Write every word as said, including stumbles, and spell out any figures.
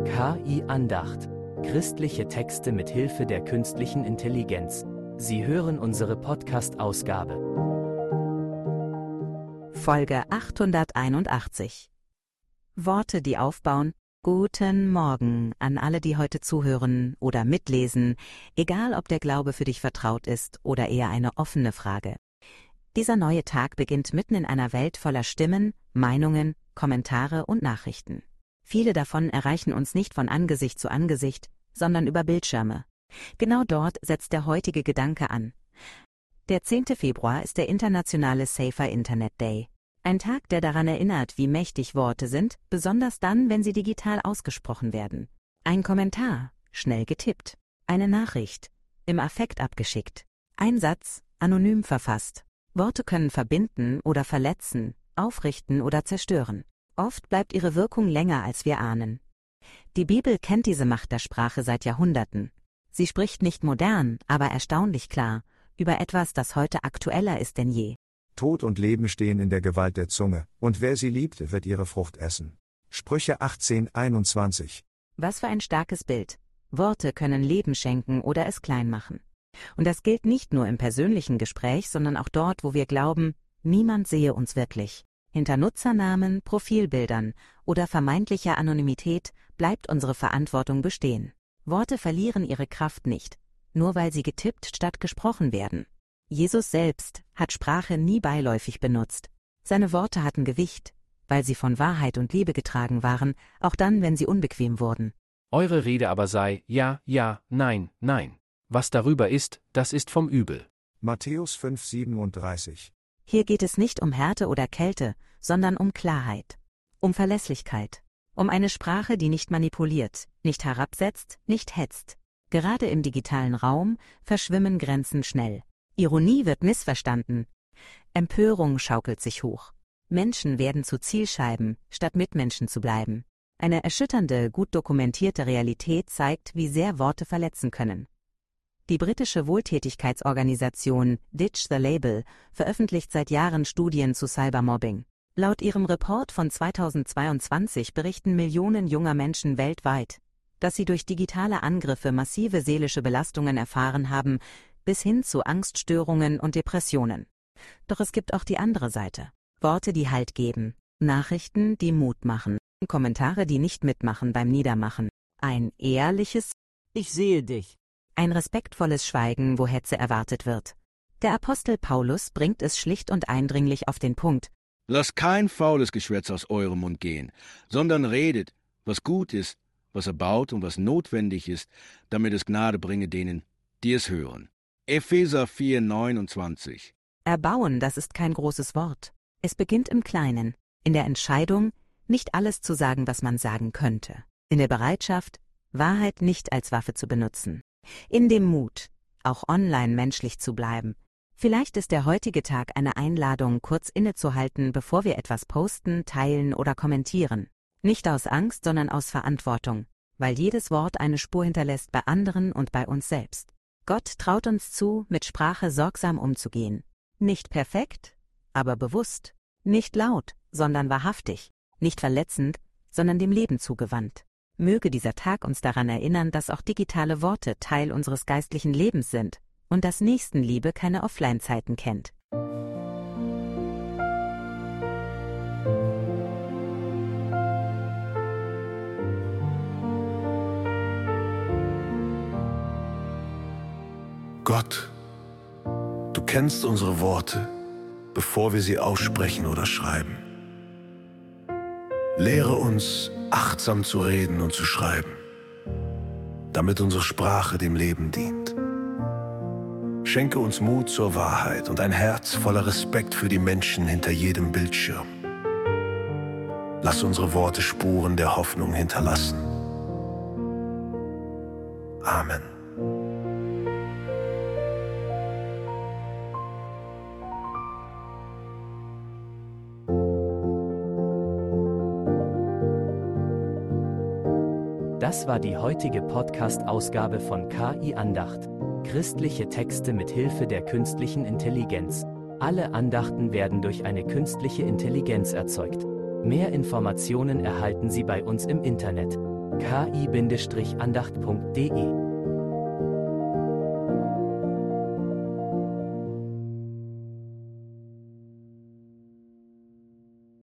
K I-Andacht. Christliche Texte mit Hilfe der künstlichen Intelligenz. Sie hören unsere Podcast-Ausgabe. Folge achthunderteinundachtzig. Worte, die aufbauen. Guten Morgen an alle, die heute zuhören oder mitlesen, egal ob der Glaube für dich vertraut ist oder eher eine offene Frage. Dieser neue Tag beginnt mitten in einer Welt voller Stimmen, Meinungen, Kommentare und Nachrichten. Viele davon erreichen uns nicht von Angesicht zu Angesicht, sondern über Bildschirme. Genau dort setzt der heutige Gedanke an. Der zehnte Februar ist der internationale Safer Internet Day. Ein Tag, der daran erinnert, wie mächtig Worte sind, besonders dann, wenn sie digital ausgesprochen werden. Ein Kommentar, schnell getippt. Eine Nachricht, im Affekt abgeschickt. Ein Satz, anonym verfasst. Worte können verbinden oder verletzen, aufrichten oder zerstören. Oft bleibt ihre Wirkung länger, als wir ahnen. Die Bibel kennt diese Macht der Sprache seit Jahrhunderten. Sie spricht nicht modern, aber erstaunlich klar, über etwas, das heute aktueller ist denn je. Tod und Leben stehen in der Gewalt der Zunge, und wer sie liebt, wird ihre Frucht essen. Sprüche achtzehn einundzwanzig. Was für ein starkes Bild. Worte können Leben schenken oder es klein machen. Und das gilt nicht nur im persönlichen Gespräch, sondern auch dort, wo wir glauben, niemand sehe uns wirklich. Hinter Nutzernamen, Profilbildern oder vermeintlicher Anonymität bleibt unsere Verantwortung bestehen. Worte verlieren ihre Kraft nicht, nur weil sie getippt statt gesprochen werden. Jesus selbst hat Sprache nie beiläufig benutzt. Seine Worte hatten Gewicht, weil sie von Wahrheit und Liebe getragen waren, auch dann, wenn sie unbequem wurden. Eure Rede aber sei, ja, ja, nein, nein. Was darüber ist, das ist vom Übel. Matthäus fünf siebenunddreißig. Hier geht es nicht um Härte oder Kälte, sondern um Klarheit, um Verlässlichkeit, um eine Sprache, die nicht manipuliert, nicht herabsetzt, nicht hetzt. Gerade im digitalen Raum verschwimmen Grenzen schnell. Ironie wird missverstanden. Empörung schaukelt sich hoch. Menschen werden zu Zielscheiben, statt Mitmenschen zu bleiben. Eine erschütternde, gut dokumentierte Realität zeigt, wie sehr Worte verletzen können. Die britische Wohltätigkeitsorganisation Ditch the Label veröffentlicht seit Jahren Studien zu Cybermobbing. Laut ihrem Report von zweitausendzweiundzwanzig berichten Millionen junger Menschen weltweit, dass sie durch digitale Angriffe massive seelische Belastungen erfahren haben, bis hin zu Angststörungen und Depressionen. Doch es gibt auch die andere Seite. Worte, die Halt geben, Nachrichten, die Mut machen, Kommentare, die nicht mitmachen beim Niedermachen. Ein ehrliches Ich sehe dich. Ein respektvolles Schweigen, wo Hetze erwartet wird. Der Apostel Paulus bringt es schlicht und eindringlich auf den Punkt. Lasst kein faules Geschwätz aus eurem Mund gehen, sondern redet, was gut ist, was erbaut und was notwendig ist, damit es Gnade bringe denen, die es hören. Epheser vier neunundzwanzig. Erbauen, das ist kein großes Wort. Es beginnt im Kleinen, in der Entscheidung, nicht alles zu sagen, was man sagen könnte. In der Bereitschaft, Wahrheit nicht als Waffe zu benutzen. In dem Mut, auch online menschlich zu bleiben. Vielleicht ist der heutige Tag eine Einladung, kurz innezuhalten, bevor wir etwas posten, teilen oder kommentieren. Nicht aus Angst, sondern aus Verantwortung, weil jedes Wort eine Spur hinterlässt bei anderen und bei uns selbst. Gott traut uns zu, mit Sprache sorgsam umzugehen. Nicht perfekt, aber bewusst. Nicht laut, sondern wahrhaftig. Nicht verletzend, sondern dem Leben zugewandt. Möge dieser Tag uns daran erinnern, dass auch digitale Worte Teil unseres geistlichen Lebens sind und dass Nächstenliebe keine Offline-Zeiten kennt. Gott, du kennst unsere Worte, bevor wir sie aussprechen oder schreiben. Lehre uns, achtsam zu reden und zu schreiben, damit unsere Sprache dem Leben dient. Schenke uns Mut zur Wahrheit und ein Herz voller Respekt für die Menschen hinter jedem Bildschirm. Lass unsere Worte Spuren der Hoffnung hinterlassen. Amen. Das war die heutige Podcast-Ausgabe von K I-Andacht. Christliche Texte mit Hilfe der künstlichen Intelligenz. Alle Andachten werden durch eine künstliche Intelligenz erzeugt. Mehr Informationen erhalten Sie bei uns im Internet. k i Bindestrich andacht punkt de.